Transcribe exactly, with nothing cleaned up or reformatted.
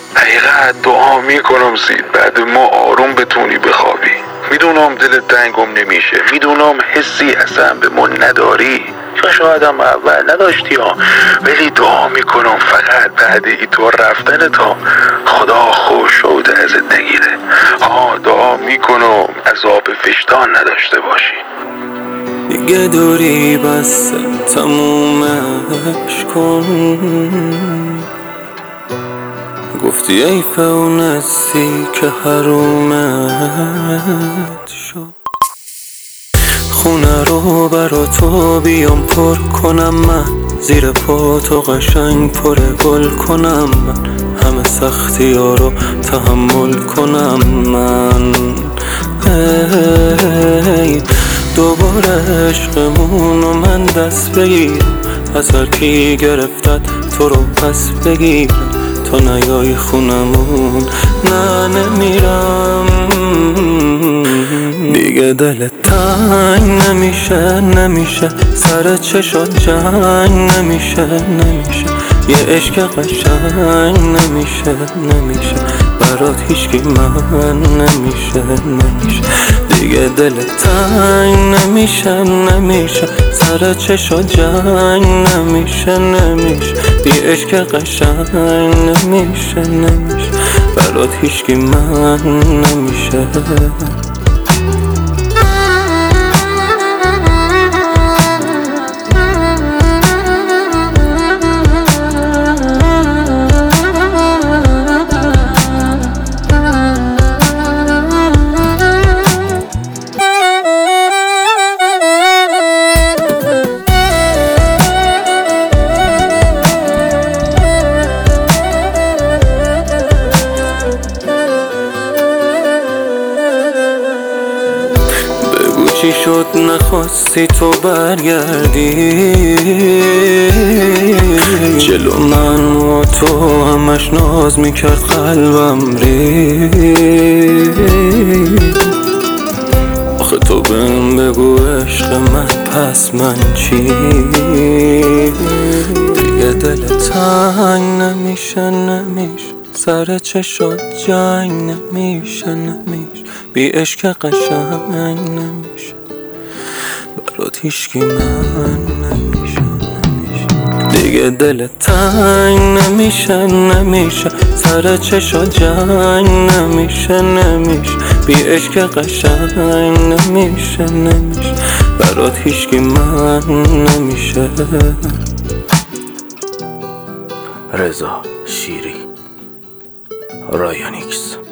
حقیقت دعا میکنم سید بعد ما آروم بتونی بخوابی. میدونم دلت تنگم نمیشه، میدونم حسی اصلا به ما نداری یا شاید هم اول نداشتی ها، ولی دعا میکنم فقط بعد ای تو رفتن تا خدا خوش شده ازت نگیره. ها دعا میکنم عذاب وجدان نداشته باشی. دیگه دوری بس تمومش کن، گفتی ای فونسی که حرومت شد. خونه رو برا تو بیام پر کنم من، زیر پا تو قشنگ پر گل کنم من، همه سختی ها رو تحمل کنم من. ای دوباره عشقمون و من دست بگیرم، از هر کی گرفتت تو رو پس بگیرم، تا نیای خونمون نه نمیرم. دیگه دلت تنگ نمیشه نمیشه، سر چشات جنگ نمیشه نمیشه، یه عشق قشنگ نمیشه نمیشه، برات هیچکی من نمیشه نمیشه. دیگه دلت تنگ نمیشه نمیشه، سر چشات جنگ نمیشه نمیشه، یه عشق قشنگ نمیشه نمیشه، برات هیچکی من نمیشه. چی شد نخواستی تو برگردی جلو من و تو، همش ناز میکرد قلبم ری. آخه تو بهم بگو عشق من پس من چی؟ دیگه دل تنگ نمیشه نمیشه، سر چشات جنگ نمیشه نمیشه، بی عشق قشنگ نمیشه، برات هیچکی من نمیشه نمیشه. دیگه دل تنگ نمیشه نمیشه، سر چشات جنگ نمیشه نمیشه، بی عشق قشنگ نمیشه نمیشه، برات هیچکی من نمیشه. رضا شیری، رایان ایکس.